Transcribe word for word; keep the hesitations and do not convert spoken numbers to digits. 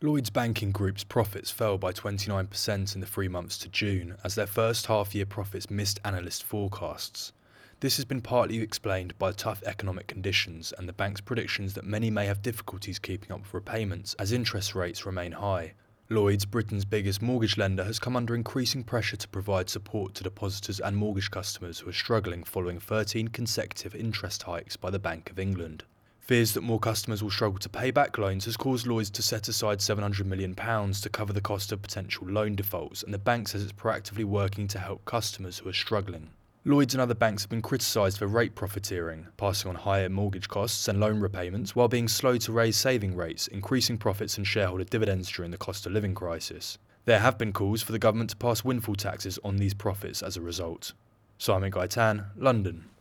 Lloyds Banking Group's profits fell by twenty-nine percent in the three months to June, as their first half-year profits missed analyst forecasts. This has been partly explained by tough economic conditions and the bank's predictions that many may have difficulties keeping up with repayments as interest rates remain high. Lloyds, Britain's biggest mortgage lender, has come under increasing pressure to provide support to depositors and mortgage customers who are struggling following thirteen consecutive interest hikes by the Bank of England. Fears that more customers will struggle to pay back loans has caused Lloyds to set aside seven hundred million pounds to cover the cost of potential loan defaults, and the bank says it's proactively working to help customers who are struggling. Lloyds and other banks have been criticised for rate profiteering, passing on higher mortgage costs and loan repayments while being slow to raise saving rates, increasing profits and shareholder dividends during the cost of living crisis. There have been calls for the government to pass windfall taxes on these profits as a result. Simon Gaitan, London.